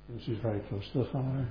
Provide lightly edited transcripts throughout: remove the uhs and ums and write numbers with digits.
She's very close to the family.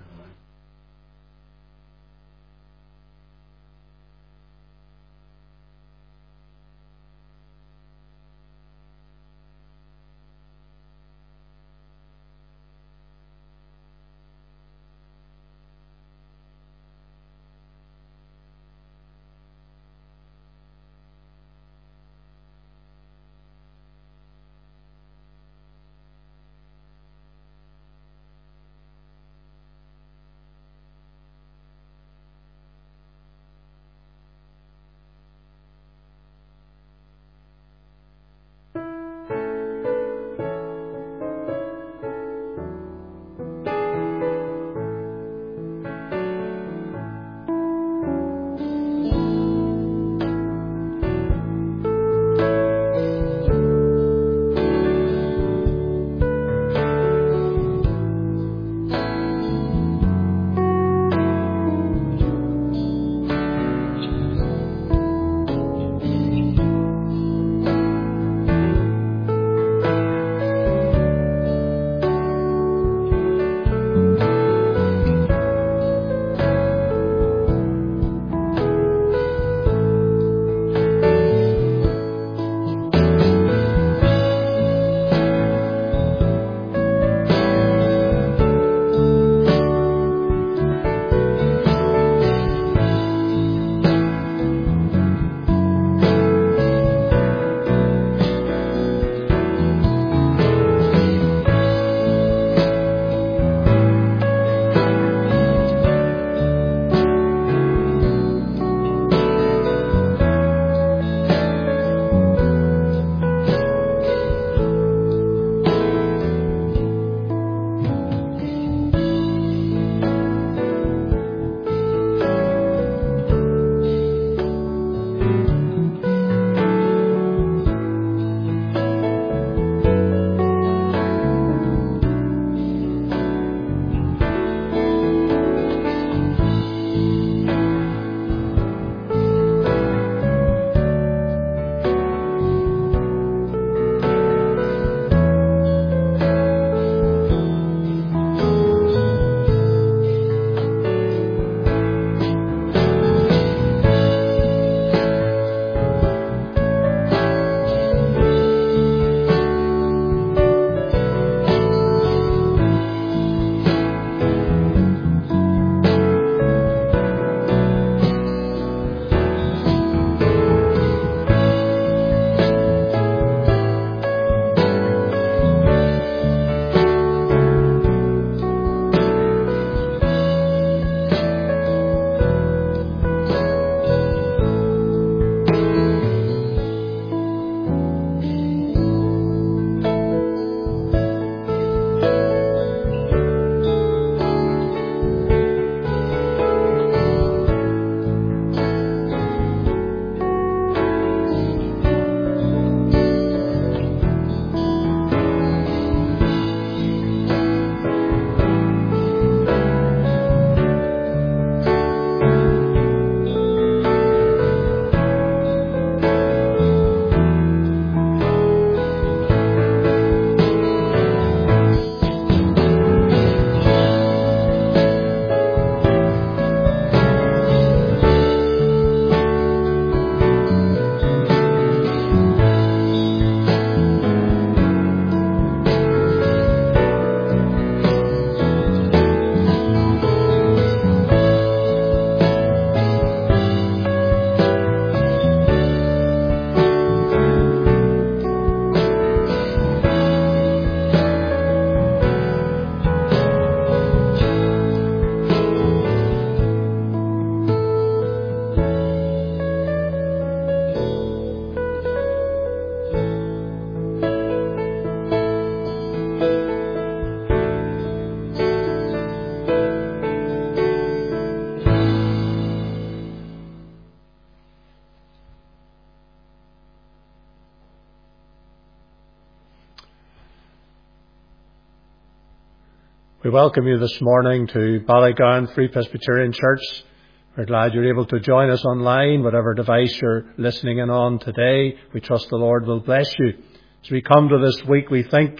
We welcome you this morning to Ballygowan Free Presbyterian Church. We're glad you're able to join us online, whatever device you're listening in on today. We trust the Lord will bless you. As we come to this week, we think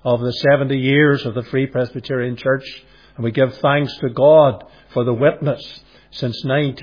of the 70 years of the Free Presbyterian Church. And we give thanks to God for the witness since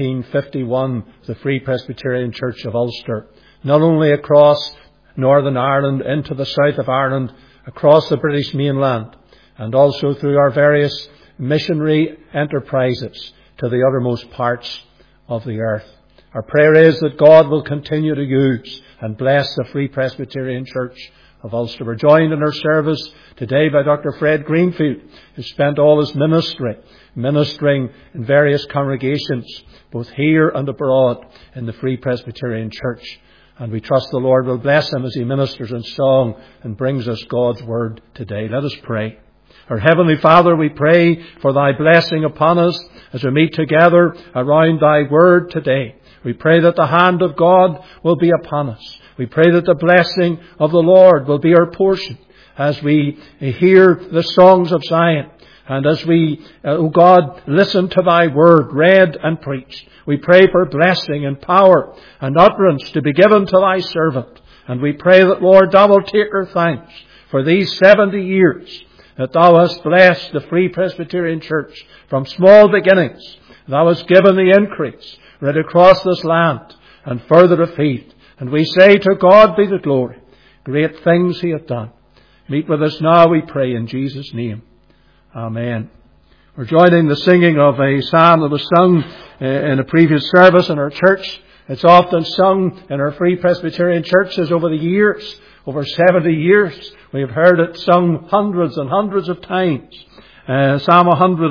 1951, the Free Presbyterian Church of Ulster, not only across Northern Ireland, into the south of Ireland, across the British mainland, and also through our various missionary enterprises to the uttermost parts of the earth. Our prayer is that God will continue to use and bless the Free Presbyterian Church of Ulster. We're joined in our service today by Dr. Fred Greenfield, who spent all his ministry ministering in various congregations, both here and abroad in the Free Presbyterian Church. And we trust the Lord will bless him as he ministers in song and brings us God's word today. Let us pray. Our Heavenly Father, we pray for thy blessing upon us as we meet together around thy word today. We pray that the hand of God will be upon us. We pray that the blessing of the Lord will be our portion as we hear the songs of Zion and as we, O God, listen to thy word read and preached. We pray for blessing and power and utterance to be given to thy servant. And we pray that, Lord, thou wilt take our thanks for these 70 years that thou hast blessed the Free Presbyterian Church from small beginnings. Thou hast given the increase right across this land and further afield. And we say, to God be the glory. Great things he hath done. Meet with us now, we pray, in Jesus' name. Amen. We're joining the singing of a psalm that was sung in a previous service in our church. It's often sung in our Free Presbyterian churches over the years. Over 70 years, we have heard it sung hundreds and hundreds of times. Psalm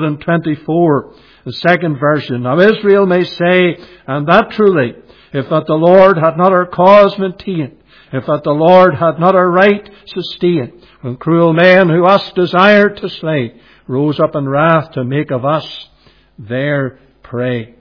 124, the second version. Now Israel may say, and that truly, if that the Lord had not our cause maintained, if that the Lord had not our right sustained, when cruel men who us desired to slay rose up in wrath to make of us their prey.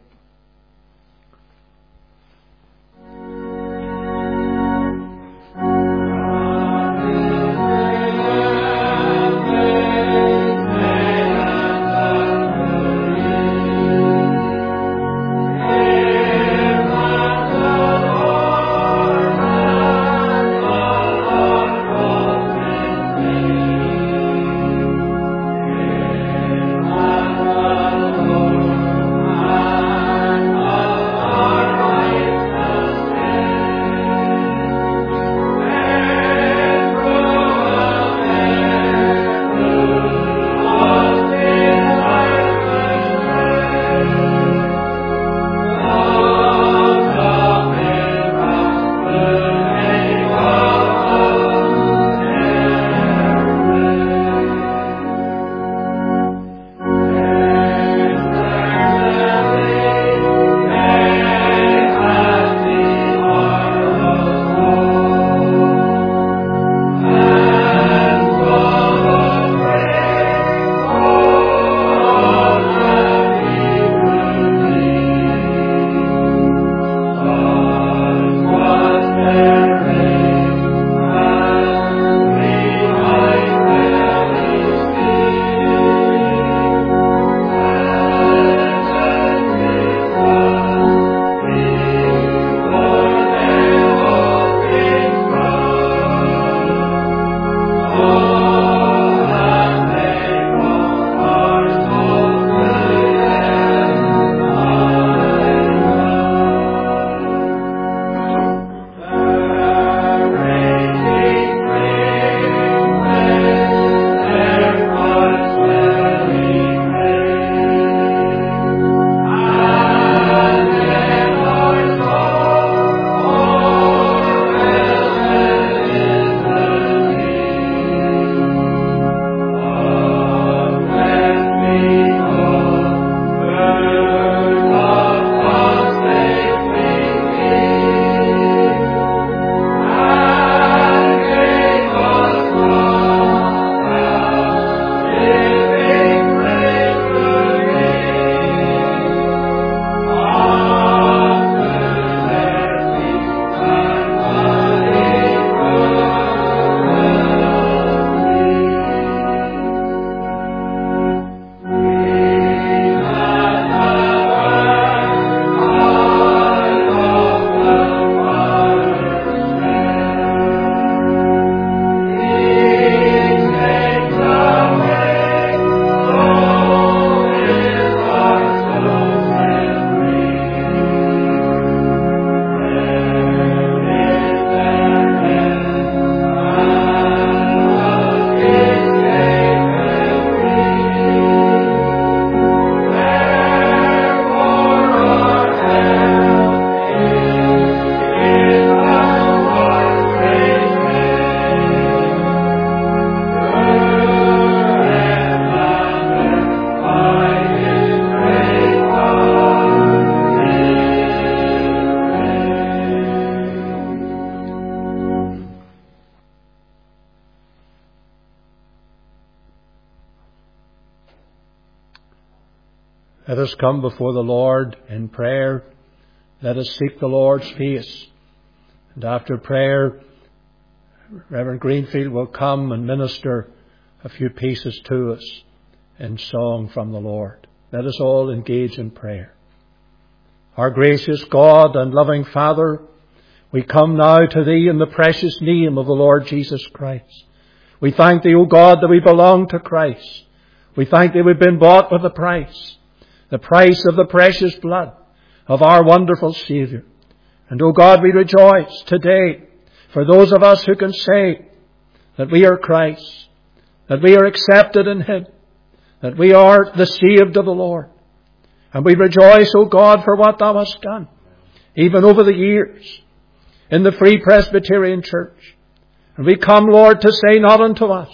Let us come before the Lord in prayer. Let us seek the Lord's face. And after prayer, Reverend Greenfield will come and minister a few pieces to us in song from the Lord. Let us all engage in prayer. Our gracious God and loving Father, we come now to Thee in the precious name of the Lord Jesus Christ. We thank Thee, O God, that we belong to Christ. We thank Thee we've been bought with a price, the price of the precious blood of our wonderful Saviour. And, O God, we rejoice today for those of us who can say that we are Christ, that we are accepted in Him, that we are the saved of the Lord. And we rejoice, O God, for what Thou hast done, even over the years, in the Free Presbyterian Church. And we come, Lord, to say not unto us,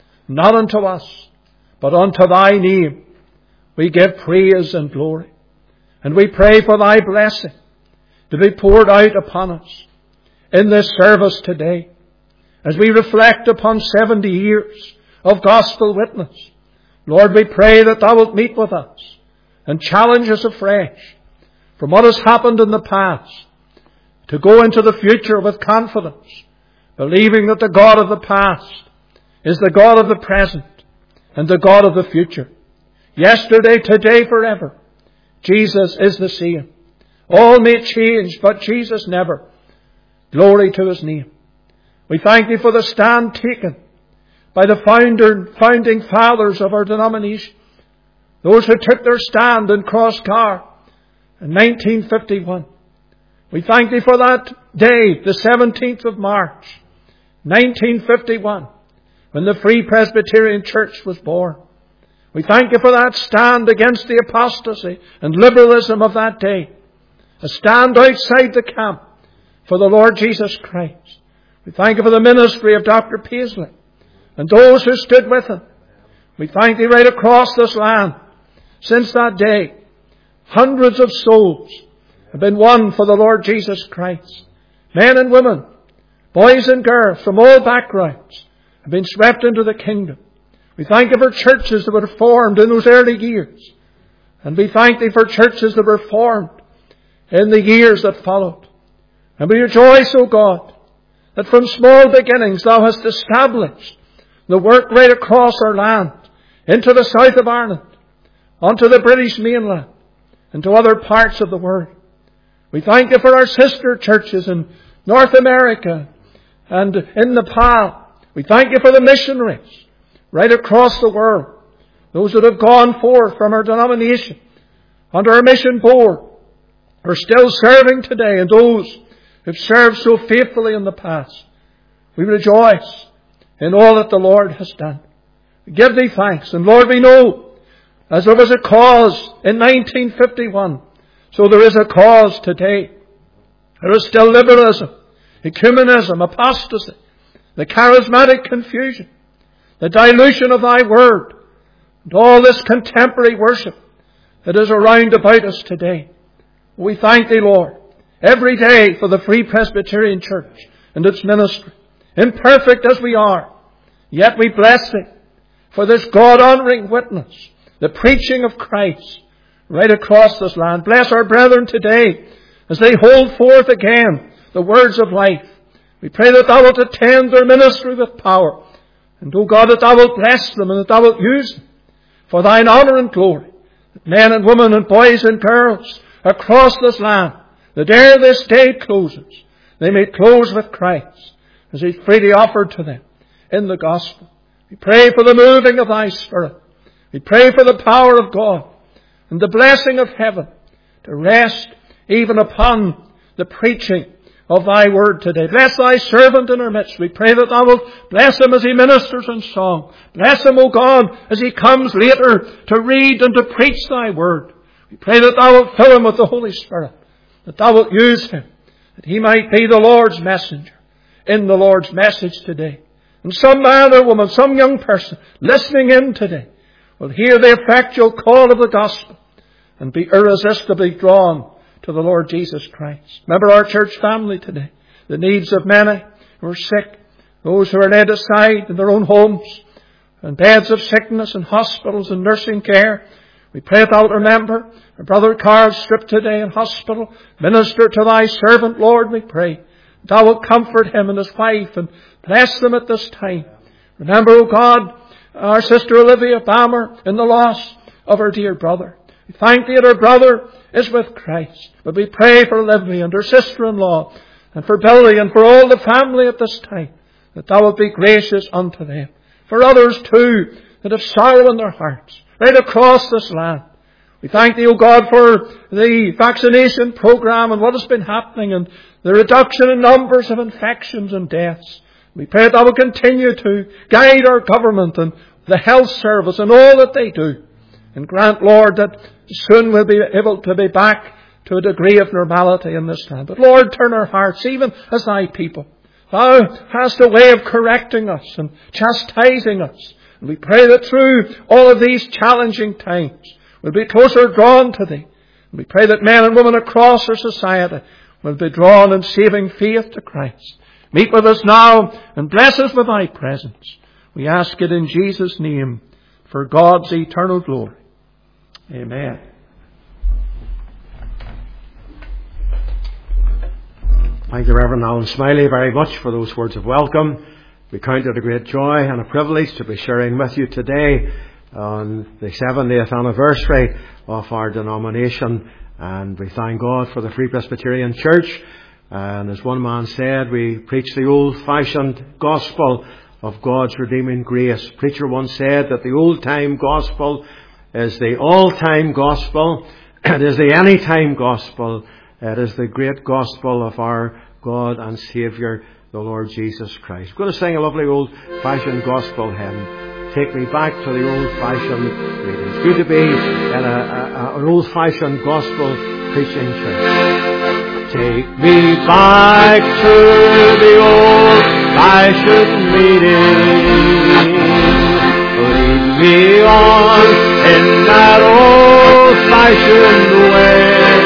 but unto Thy name we give praise and glory. And we pray for Thy blessing to be poured out upon us in this service today, as we reflect upon 70 years of gospel witness. Lord, we pray that Thou wilt meet with us and challenge us afresh from what has happened in the past to go into the future with confidence, believing that the God of the past is the God of the present and the God of the future. Yesterday, today, forever. Jesus is the same. All may change, but Jesus never. Glory to His name. We thank Thee for the stand taken by the founding fathers of our denomination, those who took their stand in Crosscar in 1951. We thank Thee for that day, the 17th of March, 1951, when the Free Presbyterian Church was born. We thank You for that stand against the apostasy and liberalism of that day. A stand outside the camp for the Lord Jesus Christ. We thank You for the ministry of Dr. Paisley and those who stood with him. We thank Thee right across this land. Since that day, hundreds of souls have been won for the Lord Jesus Christ. Men and women, boys and girls from all backgrounds have been swept into the kingdom. We thank You for churches that were formed in those early years. And we thank Thee for churches that were formed in the years that followed. And we rejoice, O God, that from small beginnings Thou hast established the work right across our land, into the south of Ireland, onto the British mainland, and to other parts of the world. We thank You for our sister churches in North America and in Nepal. We thank You for the missionaries right across the world, those that have gone forth from our denomination under our mission board are still serving today, and those who've served so faithfully in the past. We rejoice in all that the Lord has done. We give Thee thanks. And Lord, we know, as there was a cause in 1951, so there is a cause today. There is still liberalism, ecumenism, apostasy, the charismatic confusion, the dilution of Thy word, and all this contemporary worship that is around about us today. We thank Thee, Lord, every day for the Free Presbyterian Church and its ministry. Imperfect as we are, yet we bless Thee for this God-honouring witness, the preaching of Christ right across this land. Bless our brethren today as they hold forth again the words of life. We pray that Thou wilt attend their ministry with power. And, O God, that Thou wilt bless them and that Thou wilt use them for Thine honour and glory. That men and women and boys and girls across this land, that ere this day closes, they may close with Christ as He's freely offered to them in the gospel. We pray for the moving of Thy Spirit. We pray for the power of God and the blessing of heaven to rest even upon the preaching of Thy word today. Bless Thy servant in our midst. We pray that Thou wilt bless him as he ministers in song. Bless him, O God, as he comes later to read and to preach Thy word. We pray that Thou wilt fill him with the Holy Spirit, that Thou wilt use him, that he might be the Lord's messenger in the Lord's message today. And some man or woman, some young person listening in today will hear the effectual call of the gospel and be irresistibly drawn to the Lord Jesus Christ. Remember our church family today, the needs of many who are sick, those who are laid aside in their own homes, and beds of sickness and hospitals and nursing care. We pray that thou wilt remember our brother Carl stripped today in hospital. Minister to thy servant, Lord, we pray. Thou wilt comfort him and his wife and bless them at this time. Remember, O God, our sister Olivia Bammer in the loss of her dear brother. We thank thee that her brother is with Christ. But we pray for Olivia and her sister-in-law and for Billy and for all the family at this time, that thou wilt be gracious unto them. For others too that have sorrow in their hearts, right across this land. We thank thee, O God, for the vaccination program and what has been happening and the reduction in numbers of infections and deaths. We pray that thou will continue to guide our government and the health service and all that they do. And grant, Lord, that soon we'll be able to be back to a degree of normality in this land. But Lord, turn our hearts, even as thy people. Thou hast a way of correcting us and chastising us. And we pray that through all of these challenging times, we'll be closer drawn to thee. And we pray that men and women across our society will be drawn in saving faith to Christ. Meet with us now and bless us with thy presence. We ask it in Jesus' name for God's eternal glory. Amen. Thank you, Reverend Alan Smiley, very much for those words of welcome. We count it a great joy and a privilege to be sharing with you today on the 70th anniversary of our denomination. And we thank God for the Free Presbyterian Church. And as one man said, we preach the old-fashioned gospel of God's redeeming grace. A preacher once said that the old-time gospel is the all-time gospel. It is the anytime gospel. It is the great gospel of our God and Saviour, the Lord Jesus Christ. We're going to sing a lovely old-fashioned gospel hymn. Take me back to the old-fashioned reading. It's good to be in an old-fashioned gospel preaching church. Take me back to the old-fashioned meeting. Lead me on in that old-fashioned way.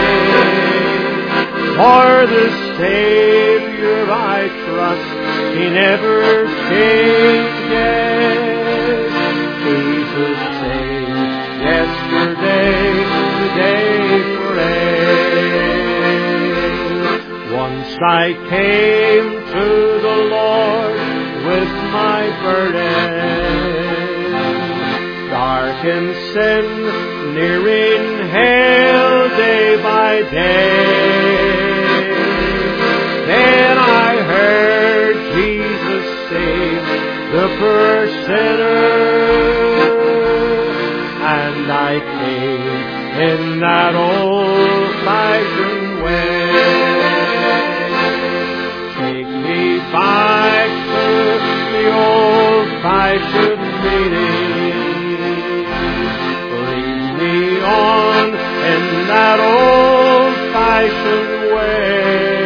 For the Savior I trust, He never changes. Jesus same yesterday, today, forever. Once I came to the Lord with my burden, dark in sin, nearing hell day by day. Then I heard Jesus say, the poor sinner, and I came in that old-fashioned way. Take me back to the old-fashioned meeting. Lead me on in that old-fashioned way.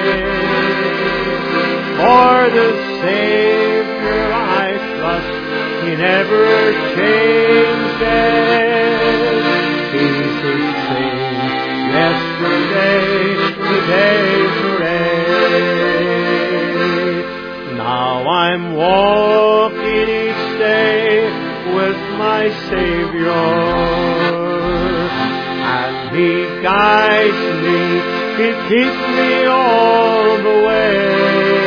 For the Savior I trust, He never changes. He's the same yesterday, today, forever. Now I'm walking each day with my Savior, and He guides me, He keeps me all the way.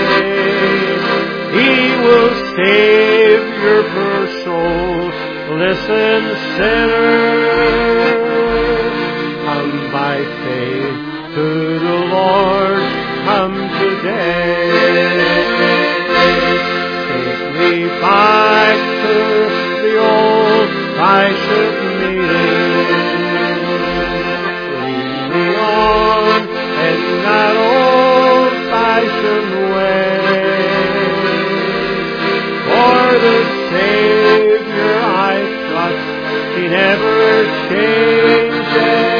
He will save your poor soul. Listen, sinner, come by faith to the Lord, come today. Take me back to the old-fashioned meeting. Lead me on in that old-fashioned way. For the Savior I trust, He never changes.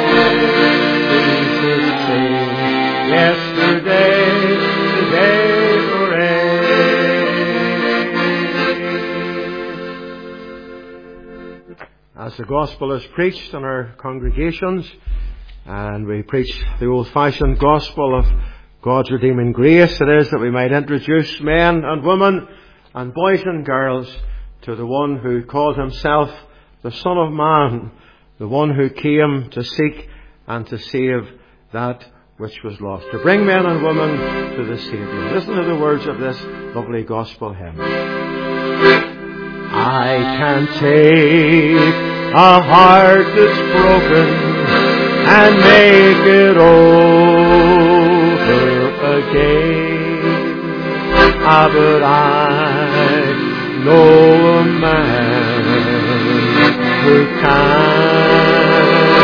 He's the same yesterday, today, forever. As the gospel is preached in our congregations, and we preach the old-fashioned gospel of God's redeeming grace, it is that we might introduce men and women and boys and girls to the one who called Himself the Son of Man, the one who came to seek and to save that which was lost, to bring men and women to the Saviour. Listen to the words of this lovely gospel hymn. I can take a heart that's broken and make it over again. But I know a man who can.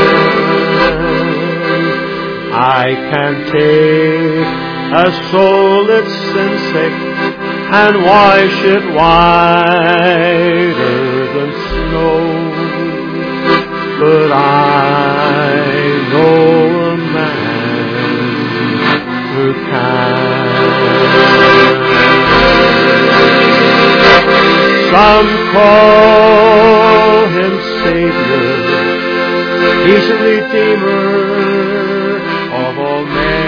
I can take a soul that's sin sick and wash it whiter than snow. But I know a man who can. Some call him Savior, he's a Redeemer of all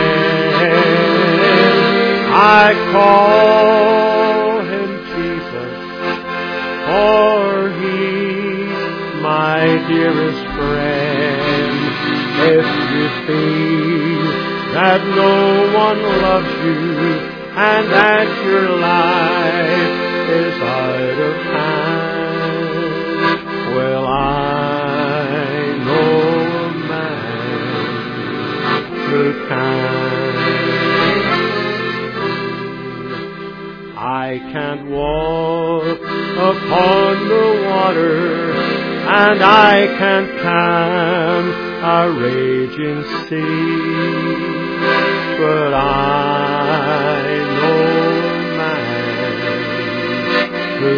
men. I call him Jesus, for he's my dearest friend. If you feel that no one loves you and that your life is out of hand, well, I know a man who can. I can't walk upon the water, and I can't calm a raging sea, but I know a man who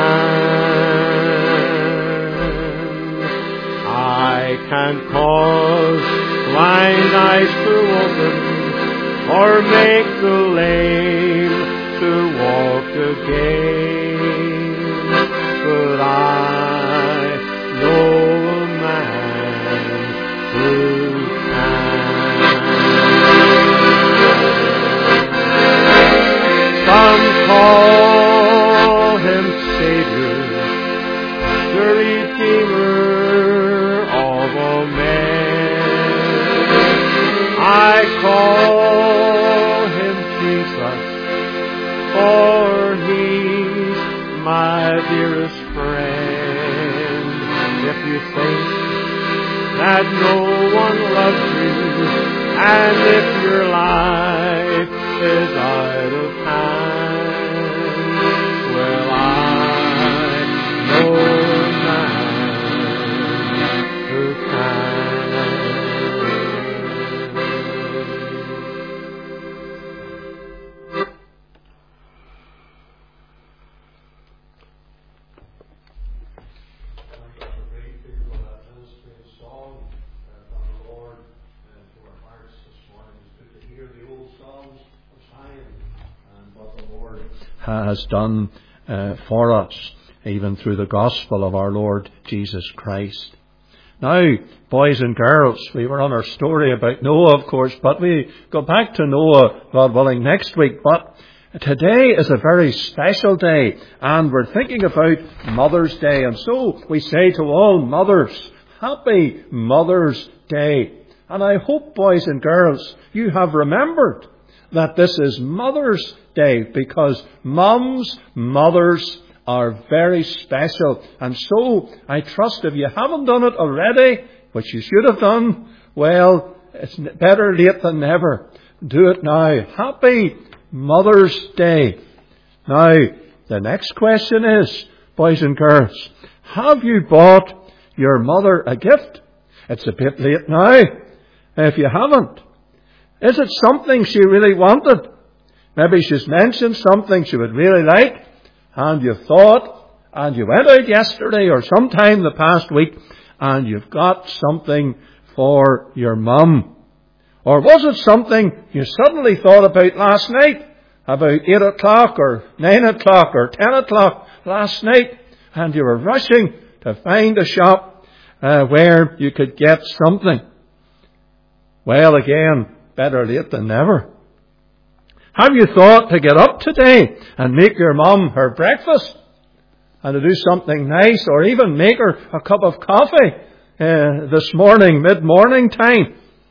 can. I can cause blind eyes to open, or make the lame to walk again, but I know a man who can. Some call him Savior, the Redeemer of all men. I call him Jesus, for he's my dearest friend. If you think that no one loves you, and if your life is out of hand, well, I know a man who can. Has done for us, even through the gospel of our Lord Jesus Christ. Now, boys and girls, we were on our story about Noah, of course, but we go back to Noah, God willing, next week. But today is a very special day, and we're thinking about Mother's Day. And so we say to all mothers, Happy Mother's Day. And I hope, boys and girls, you have remembered that this is Mother's Day, because mothers are very special. And so I trust if you haven't done it already, which you should have done, well, it's better late than never. Do it now. Happy Mother's Day. Now, the next question is, boys and girls, have you bought your mother a gift? It's a bit late now. If you haven't, is it something she really wanted? Maybe she's mentioned something she would really like, and you've thought, and you went out yesterday or sometime the past week, and you've got something for your mum. Or was it something you suddenly thought about last night, about 8 o'clock or 9 o'clock or 10 o'clock last night, and you were rushing to find a shop where you could get something? Well, again, better late than never. Have you thought to get up today and make your mum her breakfast? and to do something nice, or even make her a cup of coffee this morning, mid-morning time.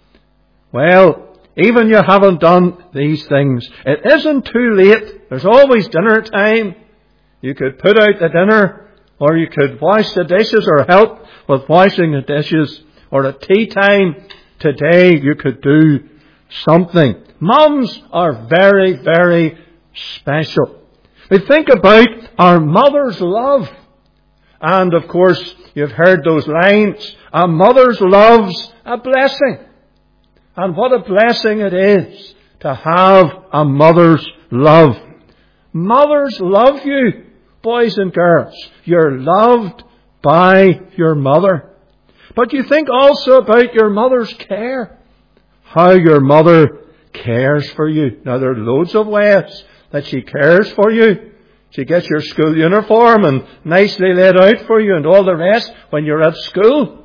Well, even you haven't done these things, it isn't too late. There's always dinner time. You could put out the dinner, or you could wash the dishes or help with washing the dishes, or at tea time today you could do something. Mums are very, very special. We think about our mother's love. And of course, you've heard those lines. A mother's love's a blessing. And what a blessing it is to have a mother's love. Mothers love you, boys and girls. You're loved by your mother. But you think also about your mother's care. How your mother cares for you. Now, there are loads of ways that she cares for you. She gets your school uniform and nicely laid out for you and all the rest when you're at school.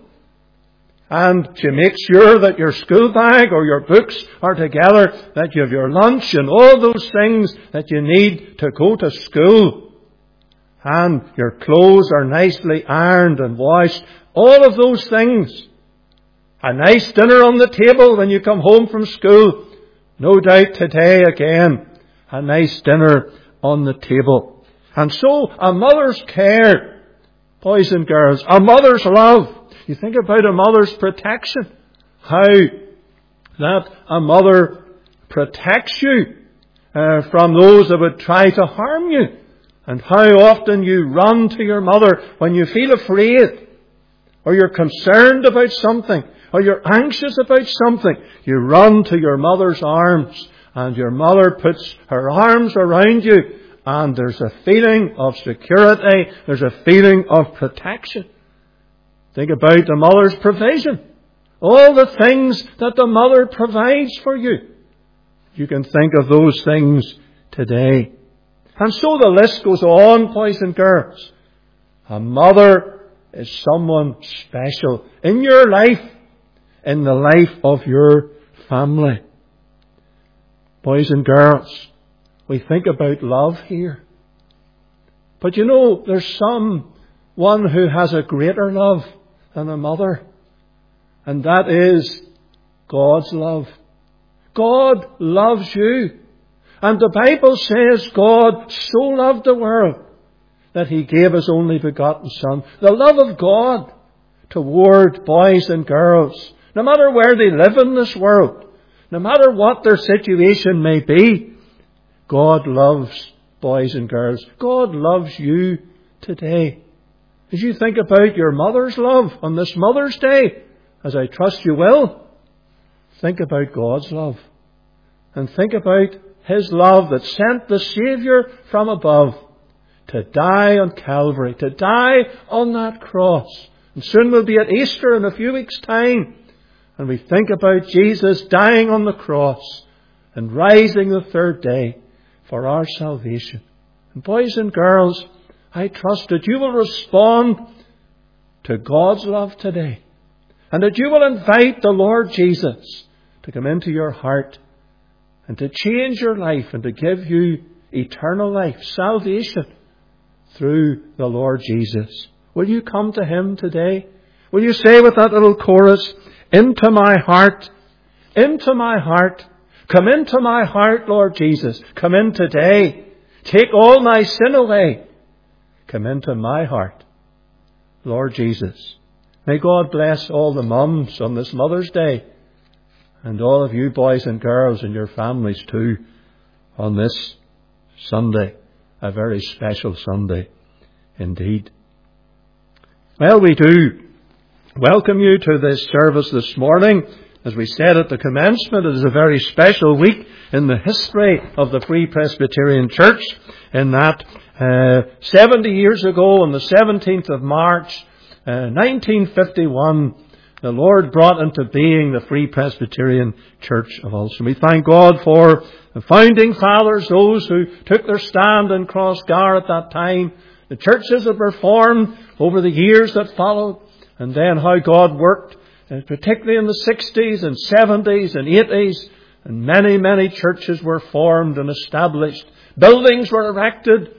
And she makes sure that your school bag or your books are together, that you have your lunch and all those things that you need to go to school. And your clothes are nicely ironed and washed. All of those things. A nice dinner on the table when you come home from school. No doubt today again, a nice dinner on the table. And so a mother's care, boys and girls, a mother's love. You think about a mother's protection. How that a mother protects you from those that would try to harm you. And how often you run to your mother when you feel afraid, or you're concerned about something, or you're anxious about something. You run to your mother's arms, and your mother puts her arms around you, and there's a feeling of security, there's a feeling of protection. Think about the mother's provision. All the things that the mother provides for you. You can think of those things today. And so the list goes on, boys and girls. A mother is someone special in your life, in the life of your family. Boys and girls, we think about love here. But you know, there's someone who has a greater love than a mother. And that is God's love. God loves you. And the Bible says God so loved the world that He gave His only begotten Son. The love of God toward boys and girls, no matter where they live in this world, no matter what their situation may be, God loves boys and girls. God loves you today. As you think about your mother's love on this Mother's Day, as I trust you will, think about God's love. And think about His love that sent the Saviour from above to die on Calvary, to die on that cross. And soon we'll be at Easter in a few weeks' time. And we think about Jesus dying on the cross and rising the third day for our salvation. And boys and girls, I trust that you will respond to God's love today. And that you will invite the Lord Jesus to come into your heart and to change your life and to give you eternal life, salvation through the Lord Jesus. Will you come to Him today? Will you say with that little chorus, into my heart, come into my heart, Lord Jesus. Come in today. Take all my sin away. Come into my heart, Lord Jesus. May God bless all the mums on this Mother's Day, and all of you boys and girls and your families too on this Sunday, a very special Sunday indeed. Well, we do welcome you to this service this morning. As we said at the commencement, it is a very special week in the history of the Free Presbyterian Church, in that 70 years ago, on the 17th of March, 1951, the Lord brought into being the Free Presbyterian Church of Ulster. We thank God for the founding fathers, those who took their stand in Crossgar at that time, the churches that were formed over the years that followed, and then how God worked, particularly in the 60s and 70s and 80s, and many, many churches were formed and established. Buildings were erected,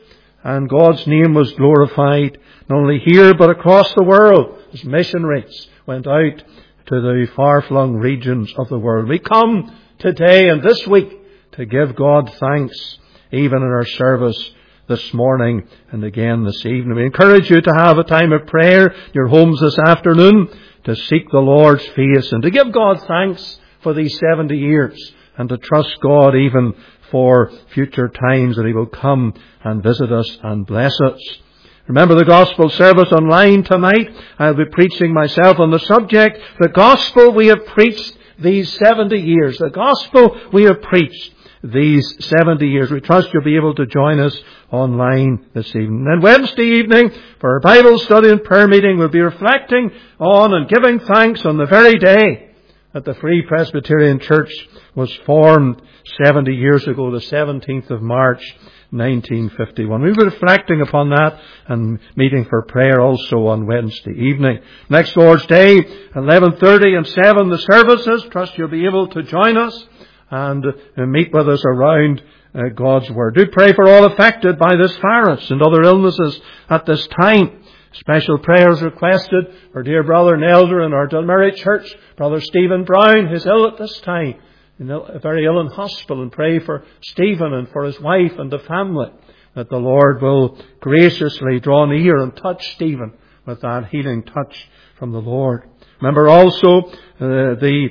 and God's name was glorified, not only here but across the world, as missionaries went out to the far-flung regions of the world. We come today and this week to give God thanks, even in our service this morning and again this evening. We encourage you to have a time of prayer in your homes this afternoon, to seek the Lord's face and to give God thanks for these 70 years and to trust God even for future times that He will come and visit us and bless us. Remember the gospel service online tonight. I'll be preaching myself on the subject, the gospel we have preached these 70 years. The gospel we have preached these 70 years. We trust you'll be able to join us online this evening. And Wednesday evening, for our Bible study and prayer meeting, we'll be reflecting on and giving thanks on the very day that the Free Presbyterian Church was formed 70 years ago, the 17th of March, 1951. We'll be reflecting upon that and meeting for prayer also on Wednesday evening. Next Lord's Day, 11:30 and 7, the services. Trust you'll be able to join us and meet with us around God's Word. Do pray for all affected by this virus and other illnesses at this time. Special prayers requested for dear brother and elder in our Dunmurray Church, Brother Stephen Brown, who's ill at this time, very ill in hospital, and pray for Stephen and for his wife and the family, that the Lord will graciously draw near and touch Stephen with that healing touch from the Lord. Remember also the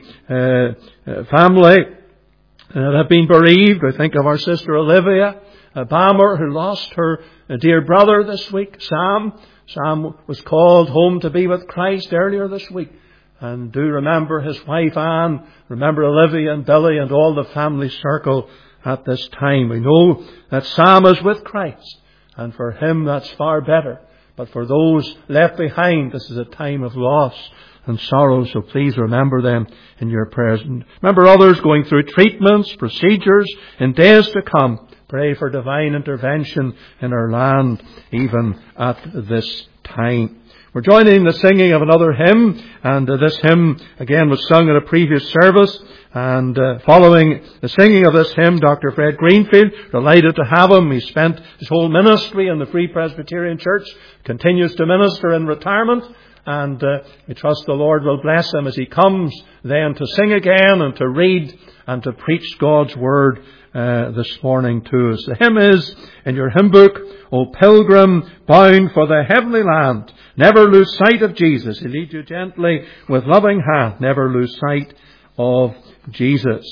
family that have been bereaved. I think of our sister Olivia Balmer, who lost her dear brother this week, Sam. Sam was called home to be with Christ earlier this week. And do remember his wife Anne, remember Olivia and Billy and all the family circle at this time. We know that Sam is with Christ, and for him that's far better. But for those left behind, this is a time of loss and sorrow, so please remember them in your prayers. And remember others going through treatments, procedures in days to come. Pray for divine intervention in our land, even at this time. We're joining the singing of another hymn, and this hymn again was sung at a previous service. And following the singing of this hymn, Dr. Fred Greenfield, delighted to have him. He spent his whole ministry in the Free Presbyterian Church, continues to minister in retirement, and we trust the Lord will bless him as he comes then to sing again and to read and to preach God's Word this morning to us. The hymn is in your hymn book, O pilgrim bound for the heavenly land, never lose sight of Jesus. He leads you gently with loving hand. Never lose sight of Jesus.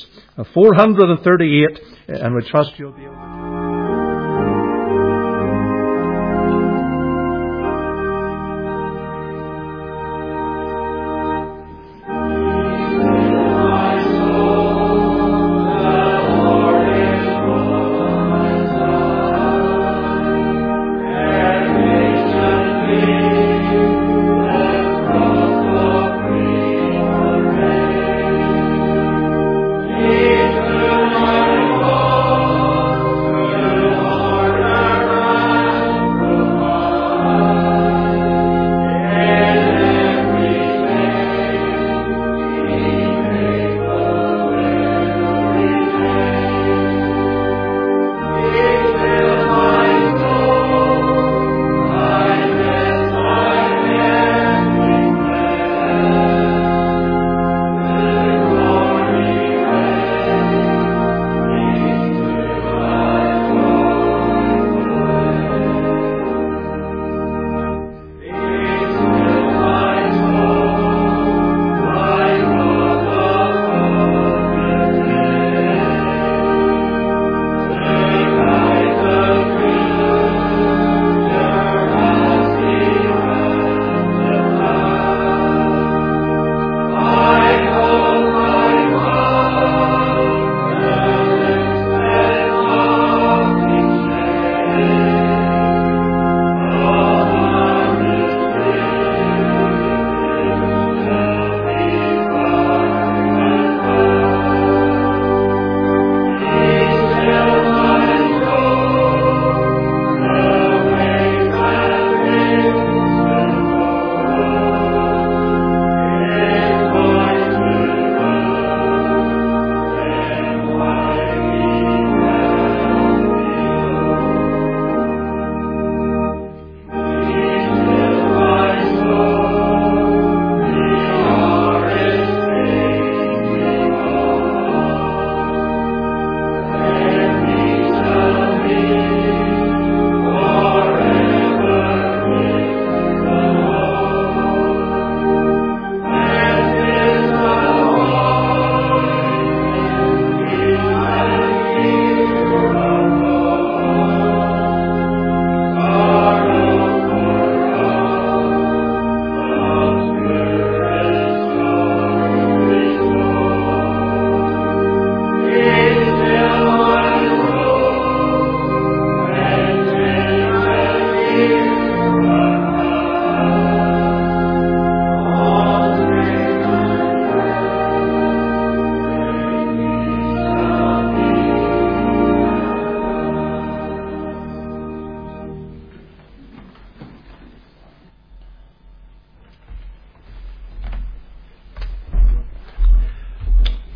438, and we trust you'll be able to.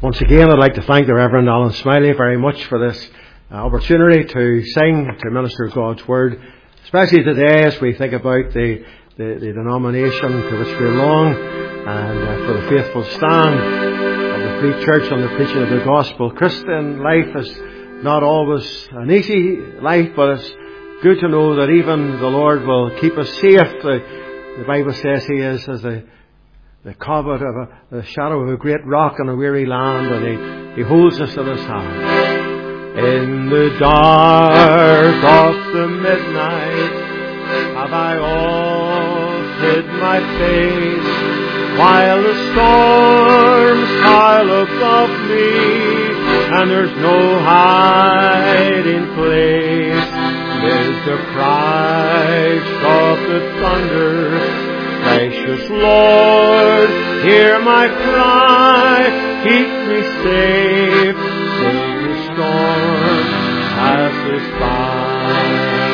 Once again, I'd like to thank the Reverend Alan Smiley very much for this opportunity to sing, to minister God's Word, especially today as we think about the denomination to which we belong, and for the faithful stand of the Free Church on the preaching of the Gospel. Christian life is not always an easy life, but it's good to know that even the Lord will keep us safe. The Bible says He is as the covert of the shadow of a great rock in a weary land, and He holds us in His hand. In the dark of the midnight have I all hid my face, while the storms pile above me, and there's no hiding place. There's the crash of the thunder. Gracious Lord, hear my cry, keep me safe till the storm passes by.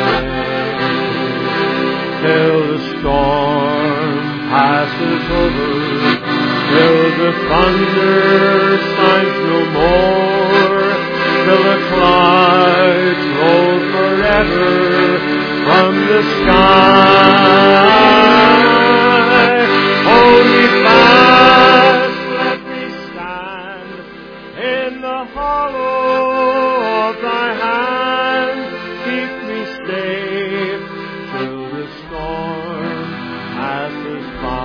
Till the storm passes over, till the thunder shines no more, till the clouds roll forever from the sky. Hold me fast, let me stand in the hollow of thy hand. Keep me safe till the storm passes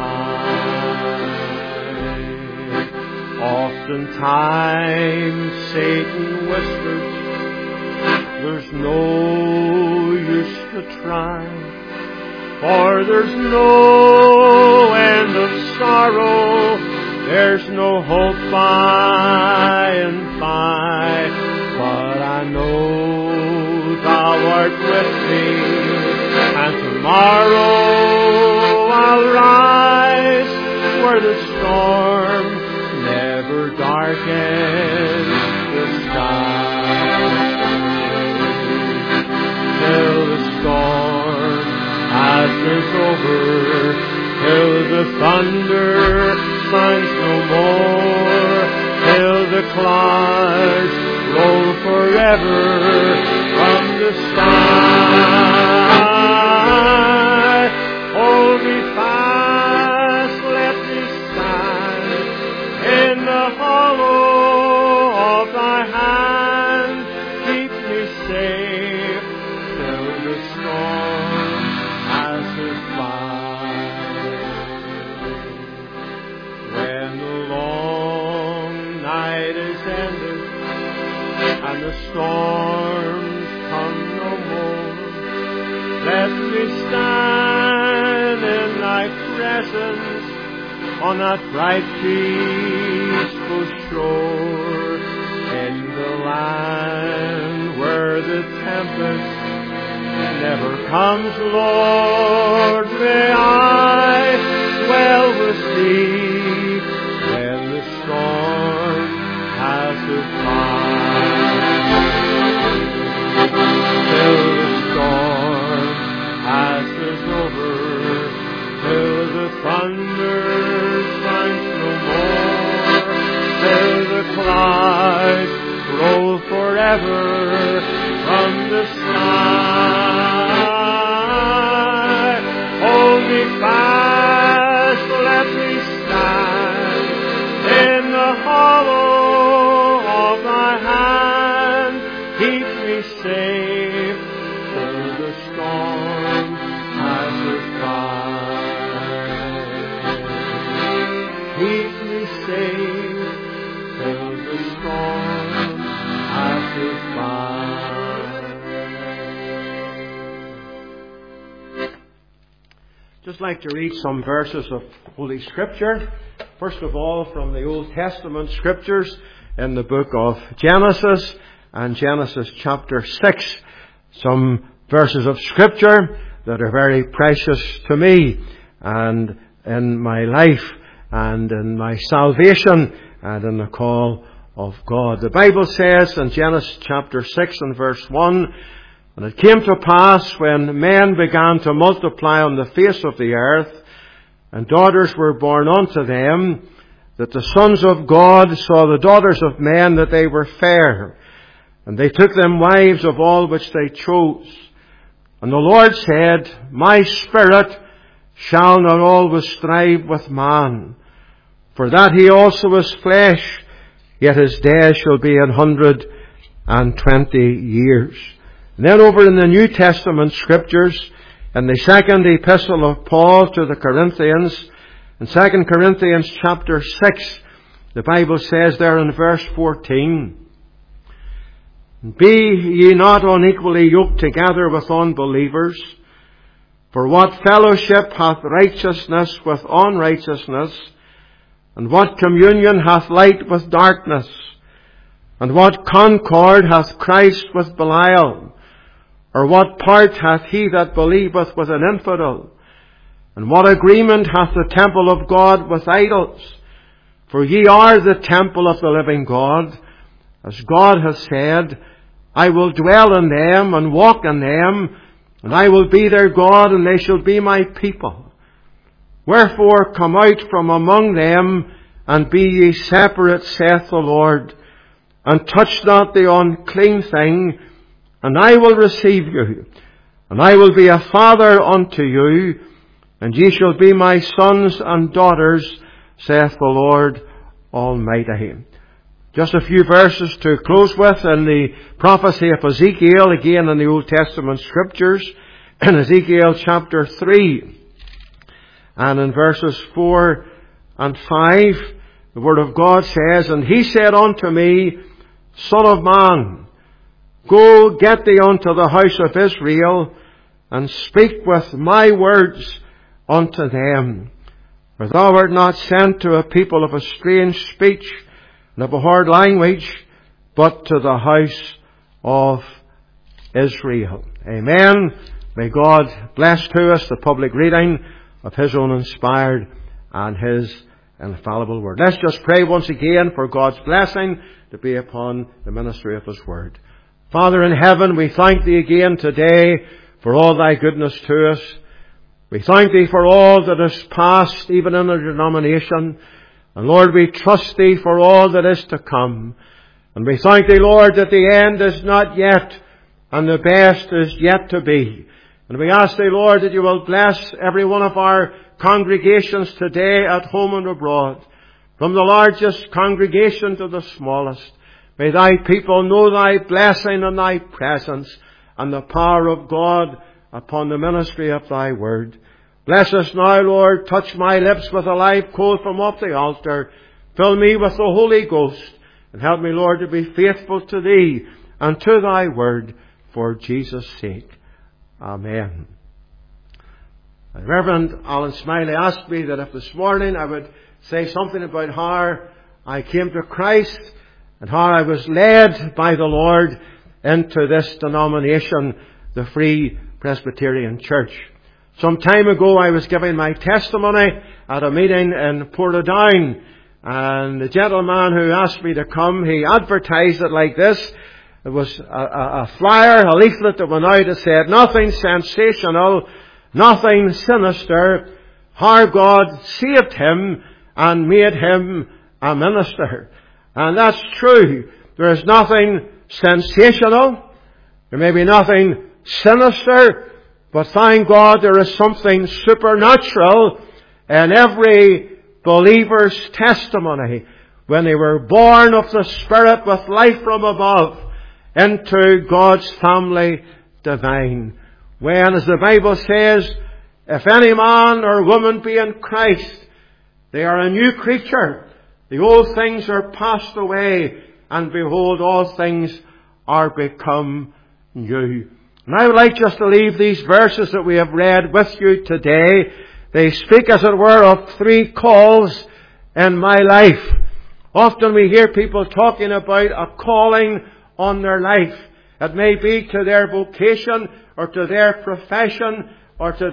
by. Oftentimes Satan whispers, there's no use to try, for there's no end of sorrow, there's no hope by and by. But I know thou art with me, and tomorrow I'll rise where the storm never darkens the sky. Till the storm passes over, till the thunder shines no more, till the clouds roll forever from the sky. Hold me fast, let me stand in the hollow of thy hand. Keep me safe till the storm passes by. When the long night is ended and the storms come no more, let me stand in thy presence on that bright peaceful shore, in the land where the tempest never comes. Lord, may I dwell with thee when the storm passes by. Till the storm passes over, till the thunder shines no more, till the clouds roll forever from the sky. Hold me fast, let me stand in the hollow of thy hand. Keep me safe till the storm passes by. Keep me safe till the storm passes by. Just like to read some verses of Holy Scripture. First of all, from the Old Testament Scriptures in the book of Genesis and Genesis chapter 6. Some verses of Scripture that are very precious to me and in my life and in my salvation and in the call of God. The Bible says in Genesis chapter 6 and verse 1, and it came to pass when men began to multiply on the face of the earth, and daughters were born unto them, that the sons of God saw the daughters of men, that they were fair, and they took them wives of all which they chose. And the Lord said, My spirit shall not always strive with man, for that he also is flesh, yet his days shall be 120 years. And then over in the New Testament Scriptures, in the second epistle of Paul to the Corinthians, in 2 Corinthians chapter 6, the Bible says there in verse 14, Be ye not unequally yoked together with unbelievers, for what fellowship hath righteousness with unrighteousness, and what communion hath light with darkness, and what concord hath Christ with Belial? Or what part hath he that believeth with an infidel? And what agreement hath the temple of God with idols? For ye are the temple of the living God. As God hath said, I will dwell in them and walk in them, and I will be their God, and they shall be my people. Wherefore come out from among them, and be ye separate, saith the Lord, and touch not the unclean thing, and I will receive you, and I will be a father unto you, and ye shall be my sons and daughters, saith the Lord Almighty. Just a few verses to close with in the prophecy of Ezekiel, again in the Old Testament Scriptures, in Ezekiel chapter 3, and in verses 4 and 5, the Word of God says, And he said unto me, Son of man, go get thee unto the house of Israel, and speak with my words unto them. For thou art not sent to a people of a strange speech, and of a hard language, but to the house of Israel. Amen. May God bless to us the public reading of His own inspired and His infallible Word. Let's just pray once again for God's blessing to be upon the ministry of His Word. Father in heaven, we thank Thee again today for all Thy goodness to us. We thank Thee for all that is past, even in our denomination. And Lord, we trust Thee for all that is to come. And we thank Thee, Lord, that the end is not yet, and the best is yet to be. And we ask Thee, Lord, that You will bless every one of our congregations today at home and abroad, from the largest congregation to the smallest. May Thy people know Thy blessing and Thy presence and the power of God upon the ministry of Thy Word. Bless us now, Lord. Touch my lips with a live coal from off the altar. Fill me with the Holy Ghost. And help me, Lord, to be faithful to Thee and to Thy Word for Jesus' sake. Amen. Reverend Alan Smiley asked me that if this morning I would say something about how I came to Christ and how I was led by the Lord into this denomination, the Free Presbyterian Church. Some time ago I was giving my testimony at a meeting in Portadown, and the gentleman who asked me to come, he advertised it like this. It was a flyer, a leaflet that went out that said, nothing sensational, nothing sinister, how God saved him and made him a minister. And that's true. There is nothing sensational. There may be nothing sinister. But thank God there is something supernatural in every believer's testimony when they were born of the Spirit with life from above into God's family divine. When, as the Bible says, if any man or woman be in Christ, they are a new creature. The old things are passed away, and behold, all things are become new. And I would like just to leave these verses that we have read with you today. They speak, as it were, of three calls in my life. Often we hear people talking about a calling on their life. It may be to their vocation or to their profession or to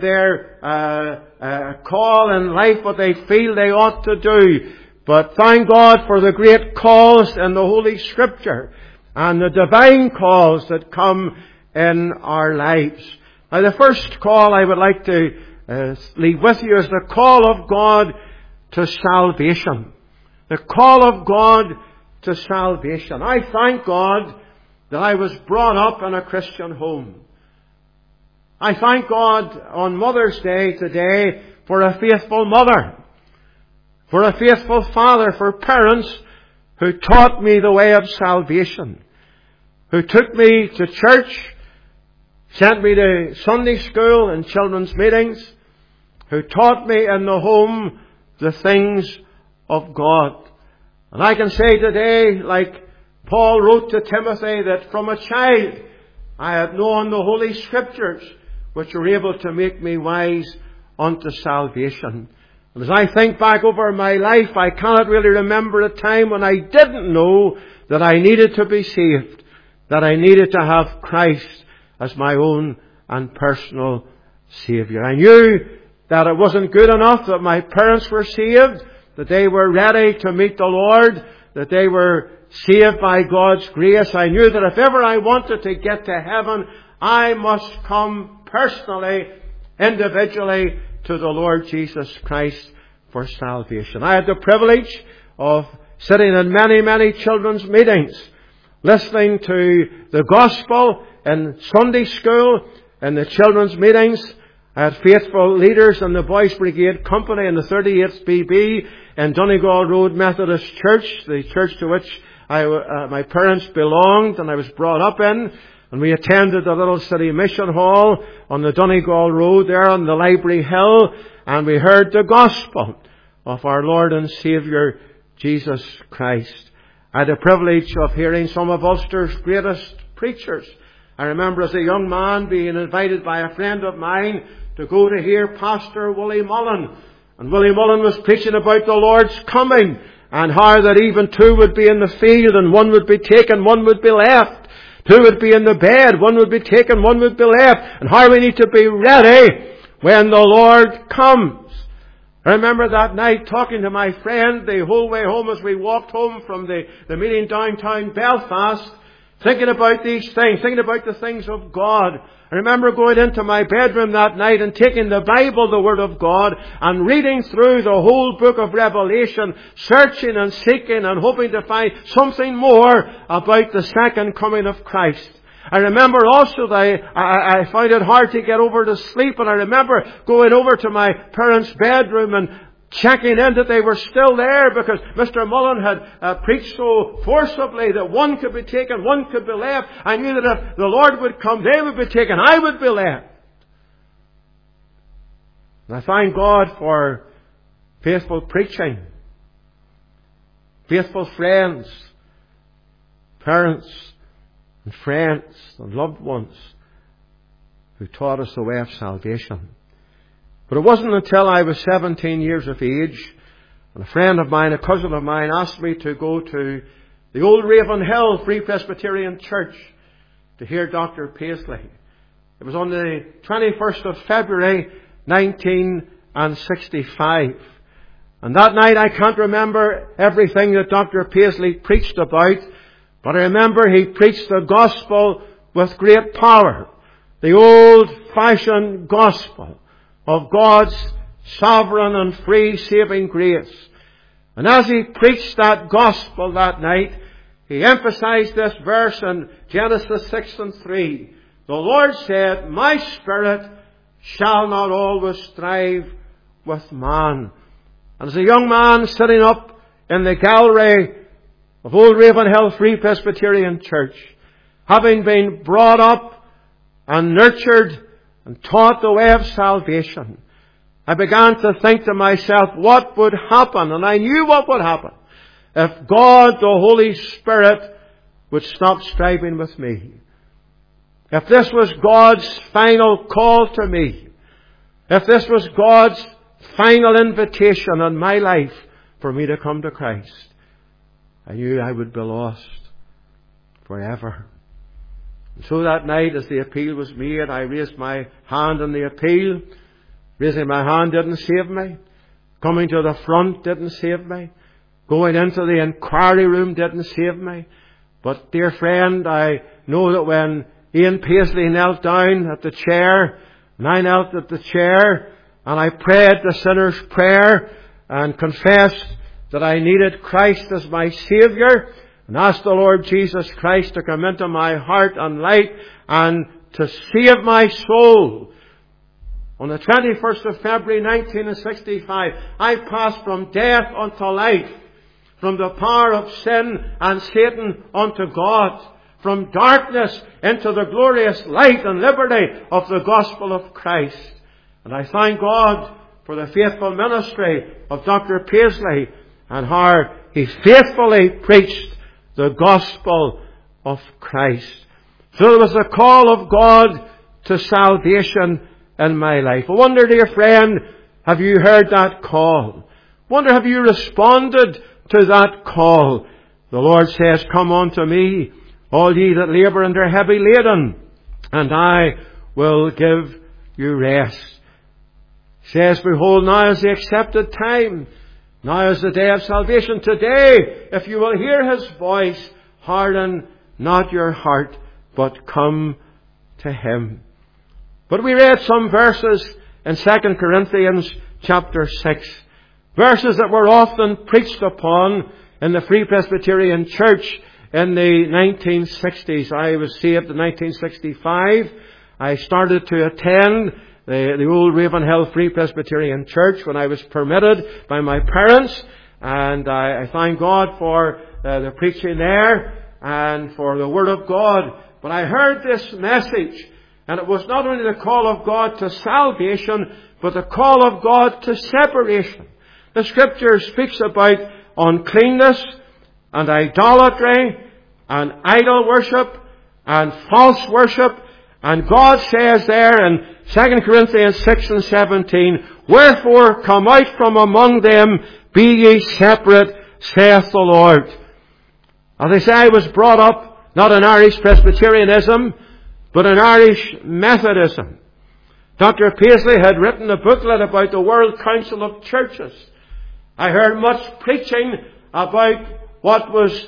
their call in life, what they feel they ought to do. But thank God for the great calls in the Holy Scripture and the divine calls that come in our lives. Now, the first call I would like to leave with you is the call of God to salvation. The call of God to salvation. I thank God that I was brought up in a Christian home. I thank God on Mother's Day today for a faithful mother, for a faithful father, for parents who taught me the way of salvation, who took me to church, sent me to Sunday school and children's meetings, who taught me in the home the things of God. And I can say today, like Paul wrote to Timothy, that from a child I had known the Holy Scriptures, which were able to make me wise unto salvation. And as I think back over my life, I cannot really remember a time when I didn't know that I needed to be saved, that I needed to have Christ as my own and personal Saviour. I knew that it wasn't good enough that my parents were saved, that they were ready to meet the Lord, that they were saved by God's grace. I knew that if ever I wanted to get to heaven, I must come personally, individually, to the Lord Jesus Christ for salvation. I had the privilege of sitting in many, many children's meetings, listening to the gospel in Sunday school, in the children's meetings. I had faithful leaders in the Boys Brigade Company in the 38th BB in Donegal Road Methodist Church, the church to which my parents belonged and I was brought up in. And we attended the little city mission hall on the Donegal Road there on the Library Hill, and we heard the gospel of our Lord and Saviour Jesus Christ. I had the privilege of hearing some of Ulster's greatest preachers. I remember as a young man being invited by a friend of mine to go to hear Pastor Willie Mullen. And Willie Mullen was preaching about the Lord's coming and how that even two would be in the field and one would be taken, one would be left. Two would be in the bed, one would be taken, one would be left. And how we need to be ready when the Lord comes. I remember that night talking to my friend the whole way home as we walked home from the meeting downtown Belfast, thinking about these things, thinking about the things of God. I remember going into my bedroom that night and taking the Bible, the Word of God, and reading through the whole book of Revelation, searching and seeking and hoping to find something more about the second coming of Christ. I remember also that I found it hard to get over to sleep, and I remember going over to my parents' bedroom and checking in that they were still there, because Mr. Mullen had preached so forcibly that one could be taken, one could be left. I knew that if the Lord would come, they would be taken, I would be left. And I thank God for faithful preaching, faithful friends, parents and friends and loved ones who taught us the way of salvation. But it wasn't until I was 17 years of age, and a friend of mine, a cousin of mine, asked me to go to the old Ravenhill Free Presbyterian Church to hear Dr. Paisley. It was on the 21st of February, 1965. And that night I can't remember everything that Dr. Paisley preached about, but I remember he preached the gospel with great power. The old-fashioned gospel of God's sovereign and free saving grace. And as he preached that gospel that night, he emphasized this verse in Genesis 6:3. The Lord said, "My spirit shall not always strive with man." And as a young man sitting up in the gallery of Old Ravenhill Free Presbyterian Church, having been brought up and nurtured and taught the way of salvation, I began to think to myself, what would happen? And I knew what would happen if God, the Holy Spirit, would stop striving with me. If this was God's final call to me, if this was God's final invitation in my life for me to come to Christ, I knew I would be lost forever. And so that night, as the appeal was made, I raised my hand in the appeal. Raising my hand didn't save me. Coming to the front didn't save me. Going into the inquiry room didn't save me. But, dear friend, I know that when Ian Paisley knelt down at the chair, and I knelt at the chair, and I prayed the sinner's prayer, and confessed that I needed Christ as my Saviour, and asked the Lord Jesus Christ to come into my heart and life and to save my soul. On the 21st of February 1965, I passed from death unto life, from the power of sin and Satan unto God, from darkness into the glorious light and liberty of the gospel of Christ. And I thank God for the faithful ministry of Dr. Paisley and how he faithfully preached the gospel of Christ. So there was a call of God to salvation in my life. I wonder, dear friend, have you heard that call? I wonder, have you responded to that call? The Lord says, "Come unto me, all ye that labour and are heavy laden, and I will give you rest." He says, "Behold, now is the accepted time. Now is the day of salvation. Today, if you will hear His voice, harden not your heart, but come to Him." But we read some verses in 2 Corinthians chapter 6. Verses that were often preached upon in the Free Presbyterian Church in the 1960s. I was saved in 1965. I started to attend the old Ravenhill Free Presbyterian Church when I was permitted by my parents. And I thank God for the preaching there and for the Word of God. But I heard this message, and it was not only the call of God to salvation, but the call of God to separation. The Scripture speaks about uncleanness and idolatry and idol worship and false worship. And God says there in 2 Corinthians 6 and 17, "Wherefore come out from among them, be ye separate, saith the Lord." As I say, I was brought up not in Irish Presbyterianism, but in Irish Methodism. Dr. Paisley had written a booklet about the World Council of Churches. I heard much preaching about what was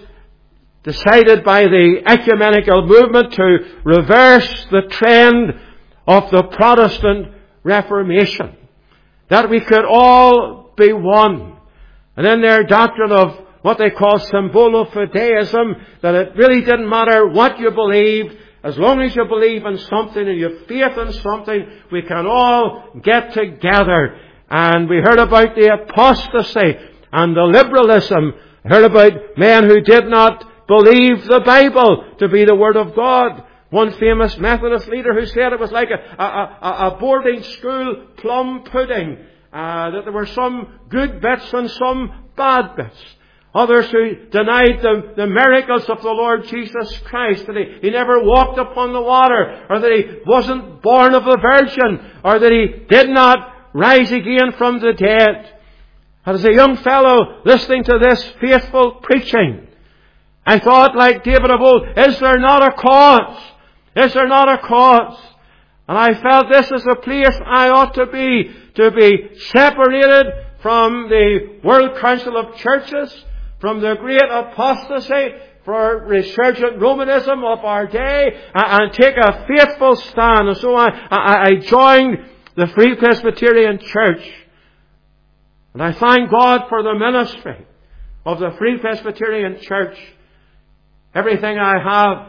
decided by the ecumenical movement to reverse the trend of the Protestant Reformation. That we could all be one. And in their doctrine of what they call symbolo-fideism, that it really didn't matter what you believed, as long as you believe in something and you have faith in something, we can all get together. And we heard about the apostasy and the liberalism. I heard about men who did not believe the Bible to be the Word of God. One famous Methodist leader who said it was like a boarding school plum pudding, that there were some good bits and some bad bits. Others who denied the miracles of the Lord Jesus Christ, that He never walked upon the water, or that He wasn't born of a virgin, or that He did not rise again from the dead. And as a young fellow listening to this faithful preaching, I thought, like David of old, is there not a cause? Is there not a cause? And I felt this is a place I ought to be separated from the World Council of Churches, from the great apostasy for resurgent Romanism of our day, and take a faithful stand. And so I joined the Free Presbyterian Church. And I thank God for the ministry of the Free Presbyterian Church. Everything I have,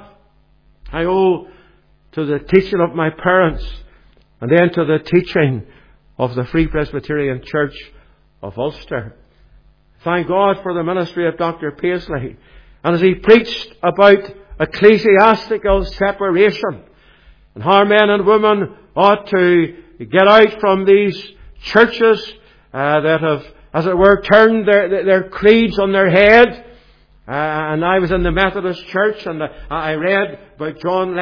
I owe to the teaching of my parents, and then to the teaching of the Free Presbyterian Church of Ulster. Thank God for the ministry of Dr. Paisley. And as he preached about ecclesiastical separation, and how men and women ought to get out from these churches that have, as it were, turned their creeds on their head. And I was in the Methodist Church, and I read about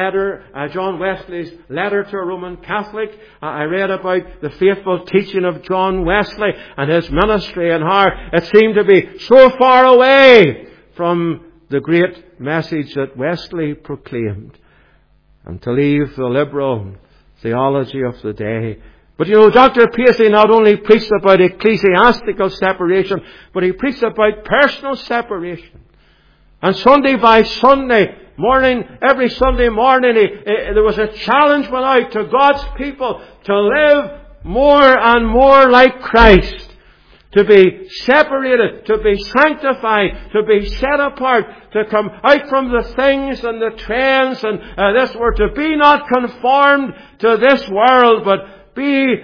John Wesley's letter to a Roman Catholic. I read about the faithful teaching of John Wesley and his ministry, and how it seemed to be so far away from the great message that Wesley proclaimed, and to leave the liberal theology of the day. But you know, Dr. Paisley not only preached about ecclesiastical separation, but he preached about personal separation. And Sunday by Sunday morning, every Sunday morning, there was a challenge went out to God's people to live more and more like Christ. to be separated, to be sanctified, to be set apart, to come out from the things and the trends and this world, to be not conformed to this world, but be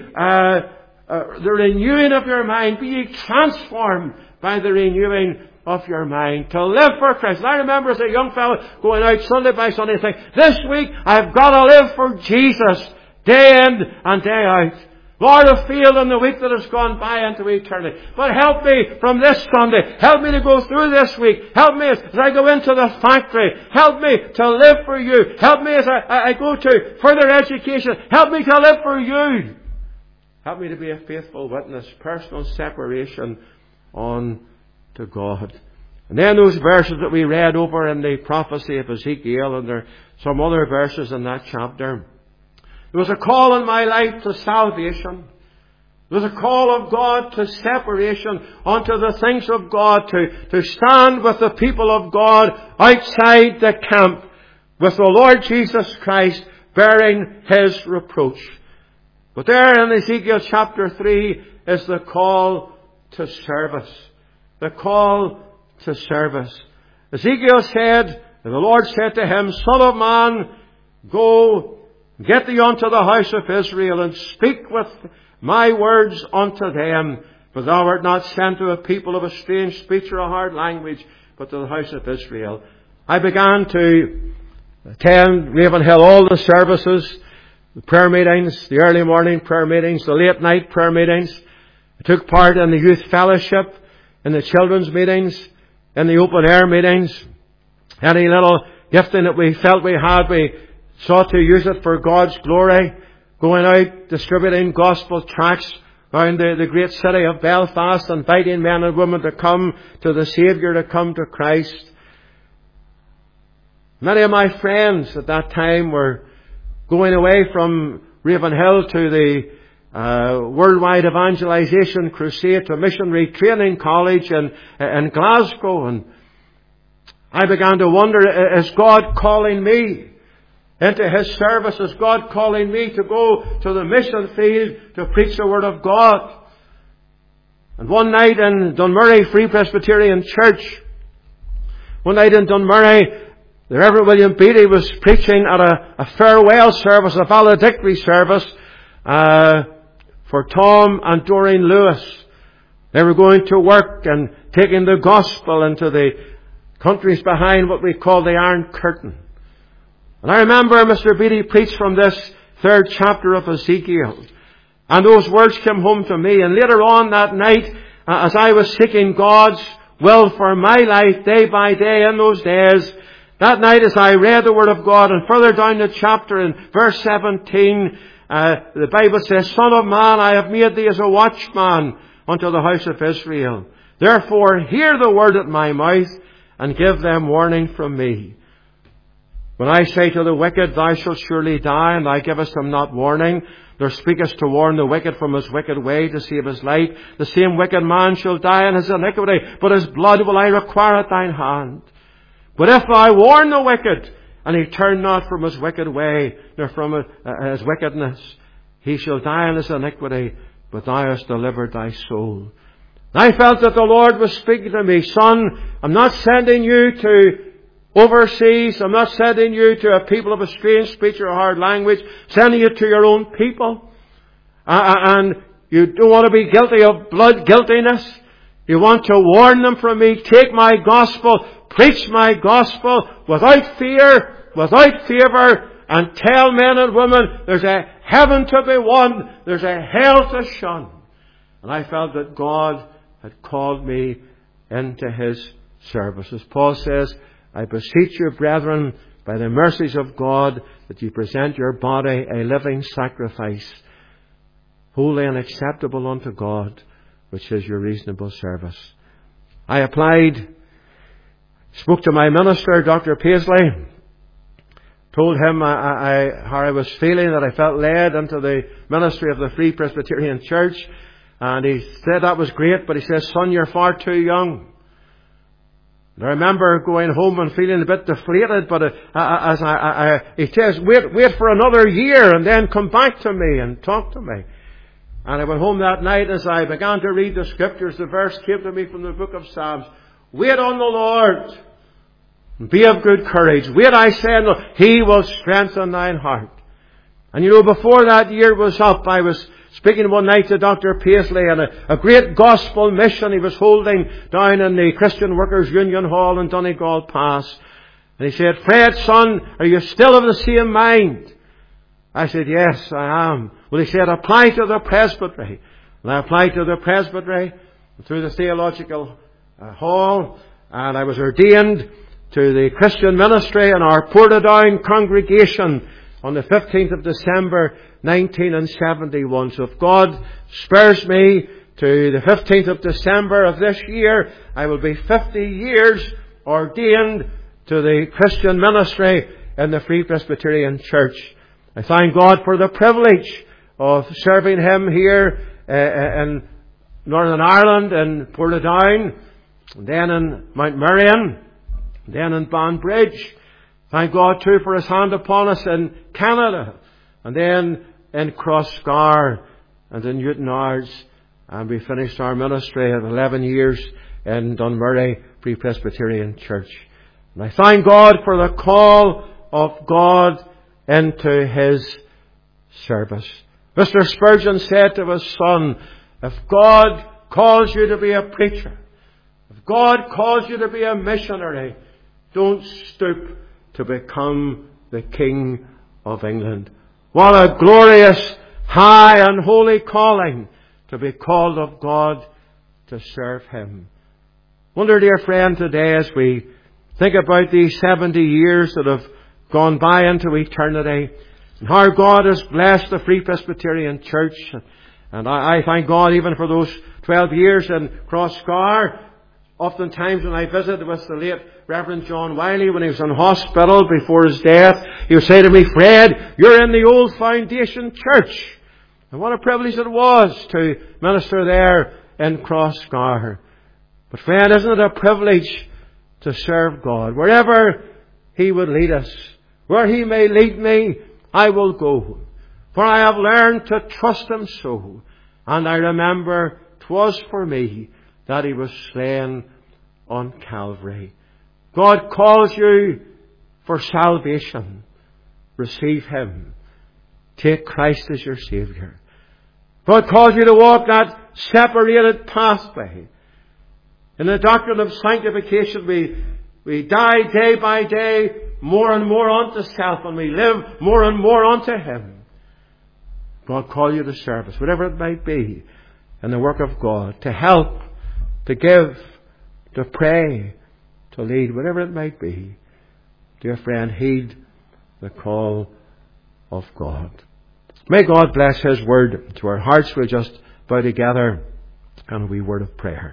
the renewing of your mind. Be ye transformed by the renewing of your mind. To live for Christ. And I remember as a young fellow going out Sunday by Sunday saying, this week I've got to live for Jesus day in and day out. Lord, have failed in the week that has gone by into eternity. But help me from this Sunday. Help me to go through this week. Help me as I go into the factory. Help me to live for you. Help me as I go to further education. Help me to live for you. Help me to be a faithful witness. Personal separation on to God. And then those verses that we read over in the prophecy of Ezekiel, and there are some other verses in that chapter. There was a call in my life to salvation. There was a call of God to separation unto the things of God, to stand with the people of God outside the camp with the Lord Jesus Christ bearing His reproach. But there in Ezekiel chapter 3 is the call to service. The call to service. Ezekiel said, and the Lord said to him, Son of man, go, get thee unto the house of Israel, and speak with my words unto them. For thou art not sent to a people of a strange speech or a hard language, but to the house of Israel. I began to attend Ravenhill, all the services, the prayer meetings, the early morning prayer meetings, the late night prayer meetings. I took part in the youth fellowship, in the children's meetings, in the open air meetings. Any little gifting that we felt we had, we sought to use it for God's glory. Going out, distributing gospel tracts around the great city of Belfast, inviting men and women to come to the Saviour, to come to Christ. Many of my friends at that time were going away from Ravenhill to the Worldwide Evangelization Crusade, to Missionary Training College in Glasgow. And I began to wonder, is God calling me into His service? Is God calling me to go to the mission field to preach the Word of God? And one night in Dunmurry Free Presbyterian Church, the Reverend William Beattie was preaching at a farewell service, a valedictory service, for Tom and Doreen Lewis. They were going to work and taking the gospel into the countries behind what we call the Iron Curtain. And I remember Mr. Beattie preached from this 3rd chapter of Ezekiel. And those words came home to me. And later on that night, as I was seeking God's will for my life day by day in those days, that night as I read the Word of God, and further down the chapter in verse 17, the Bible says, Son of man, I have made thee as a watchman unto the house of Israel. Therefore hear the word at my mouth, and give them warning from me. When I say to the wicked, thou shalt surely die, and thou givest him not warning, nor speakest to warn the wicked from his wicked way to save his life, the same wicked man shall die in his iniquity, but his blood will I require at thine hand. But if thou warn the wicked, and he turn not from his wicked way, nor from his wickedness, he shall die in his iniquity, but thou hast delivered thy soul. I felt that the Lord was speaking to me, Son, I'm not sending you to overseas. I'm not sending you to a people of a strange speech or a hard language. Sending you to your own people. And you don't want to be guilty of blood guiltiness. You want to warn them from me. Take my gospel. Preach my gospel without fear, without favour, and tell men and women there's a heaven to be won. There's a hell to shun. And I felt that God had called me into His service. As Paul says, I beseech you, brethren, by the mercies of God, that you present your body a living sacrifice, holy and acceptable unto God, which is your reasonable service. I applied, spoke to my minister, Dr. Paisley, told him how I was feeling, that I felt led into the ministry of the Free Presbyterian Church. And he said that was great, but he says, Son, you're far too young. And I remember going home and feeling a bit deflated, but he says, wait for another year and then come back to me and talk to me. And I went home that night, as I began to read the Scriptures, the verse came to me from the book of Psalms. Wait on the Lord. Be of good courage. Wait, I say, and He will strengthen thine heart. And you know, before that year was up, I was speaking one night to Dr. Paisley on a great gospel mission he was holding down in the Christian Workers Union Hall in Donegal Pass. And he said, Fred, son, are you still of the same mind? I said, yes, I am. Well, he said, apply to the presbytery. And I applied to the presbytery through the theological hall, and I was ordained to the Christian ministry in our Portadown congregation on the 15th of December 1971. So if God spares me to the 15th of December of this year, I will be 50 years ordained to the Christian ministry in the Free Presbyterian Church. I thank God for the privilege of serving Him here in Northern Ireland, in Portadown, and then in Mount Merion, and then in Banbridge. Thank God too for His hand upon us in Canada, and then in Crossgar and in Newtownards. And we finished our ministry of 11 years in Dunmurray Free Presbyterian Church. And I thank God for the call of God into His service. Mr. Spurgeon said to his son, if God calls you to be a preacher, if God calls you to be a missionary, don't stoop to become the King of England. What a glorious, high and holy calling to be called of God to serve Him. Wonder, dear friend, today as we think about these 70 years that have gone by into eternity, and how God has blessed the Free Presbyterian Church. And I thank God even for those 12 years in Crossgar. Oftentimes when I visited with the late Reverend John Wiley when he was in hospital before his death, he would say to me, Fred, you're in the old Foundation Church. And what a privilege it was to minister there in Crossgar. But friend, isn't it a privilege to serve God? Wherever He would lead us, where He may lead me, I will go. For I have learned to trust Him so. And I remember 'twas for me that He was slain on Calvary. God calls you for salvation. Receive Him. Take Christ as your Saviour. God calls you to walk that separated pathway. In the doctrine of sanctification, we die day by day more and more unto self, and we live more and more unto Him. God call you to service, whatever it might be, in the work of God, to help, to give, to pray, to lead, whatever it might be. Dear friend, heed the call of God. May God bless His word to our hearts. We'll just bow together and a wee word of prayer.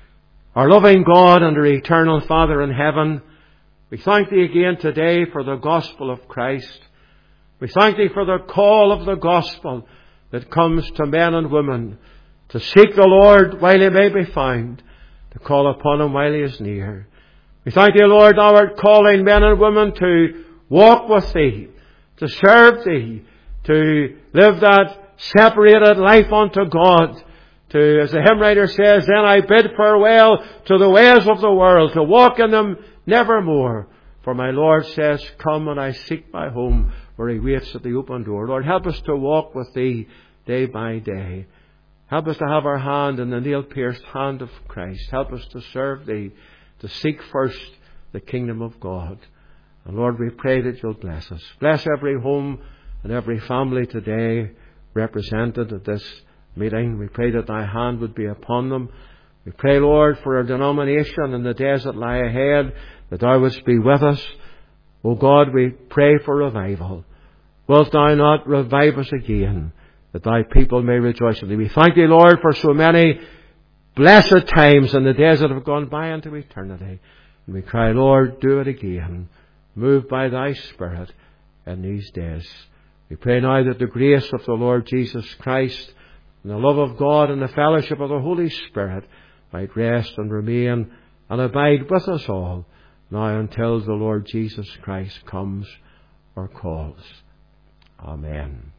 Our loving God and our eternal Father in heaven, we thank Thee again today for the gospel of Christ. We thank Thee for the call of the gospel that comes to men and women to seek the Lord while He may be found, to call upon Him while He is near. We thank Thee, Lord, Thou art calling men and women to walk with Thee, to serve Thee, to live that separated life unto God, to, as the hymn writer says, then I bid farewell to the ways of the world, to walk in them nevermore. For my Lord says, come, and I seek my home, where He waits at the open door. Lord, help us to walk with Thee day by day. Help us to have our hand in the nail-pierced hand of Christ. Help us to serve Thee, to seek first the kingdom of God. And Lord, we pray that You'll bless us. Bless every home and every family today represented at this meeting. We pray that Thy hand would be upon them. We pray, Lord, for our denomination in the days that lie ahead, that Thou wouldst be with us. O God, we pray for revival. Wilt Thou not revive us again, that Thy people may rejoice in Thee? We thank Thee, Lord, for so many blessed times in the days that have gone by into eternity. And we cry, Lord, do it again. Move by Thy Spirit in these days. We pray now that the grace of the Lord Jesus Christ and the love of God and the fellowship of the Holy Spirit might rest and remain and abide with us all, now until the Lord Jesus Christ comes or calls. Amen.